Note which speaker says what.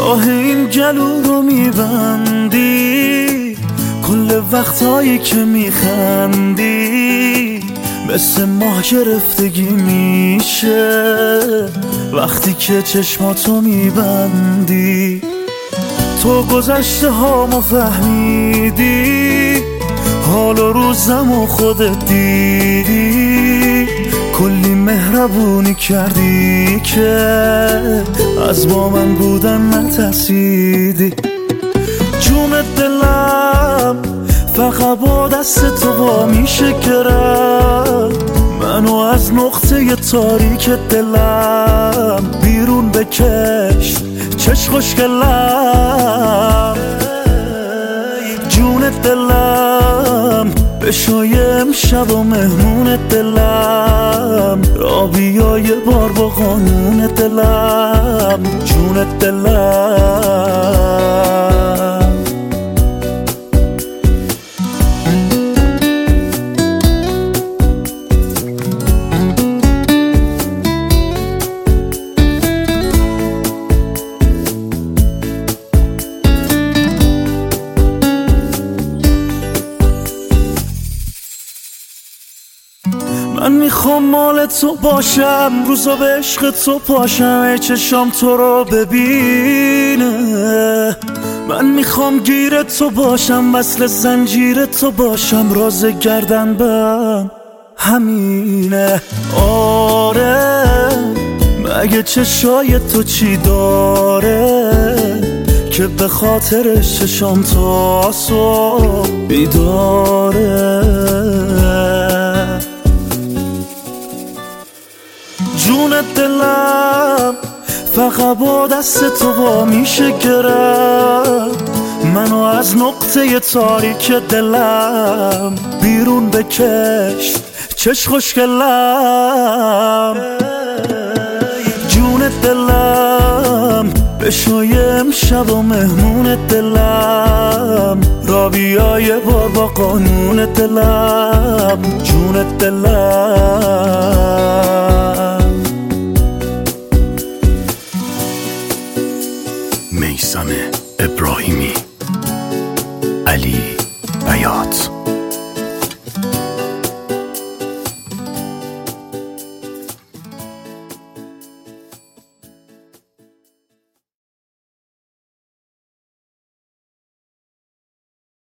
Speaker 1: راه این گلو رو میبندی، کل وقتایی که میخندی مثل ماه گرفتگی میشه وقتی که چشماتو میبندی. تو گذشته هامو فهمیدی، حال و روزمو خودت دیدی، کلی مهربونی کردی که از با من بودن نترسیدی. جون دلم فقط با دست تو با میشه گرفت، منو از نقطه تاریک دلم بیرون بکش چش خوشگلم. جون دلم بشای امشب و مهمون دلم، را بیا یه بار با قانون دلم. جون دلم من میخوام مال تو باشم، روزا به عشق تو پاشم، ای چشام تو رو ببینه. من میخوام گیر تو باشم، وصل زنجیر تو باشم، راز گردن بند همینه. آره مگه چشای تو چی داره که به خاطرش چشام تا صبح بیداره. جون دلم فقط با دست تو با میشه گرفت، منو از نقطه تاریک دلم بیرون بکش چش خوشگلم. جون دلم بشای امشب و مهمون دلم، را بیا یه بار با قانون دلم. جون دلم
Speaker 2: میثم ابراهیمی، علی بیات.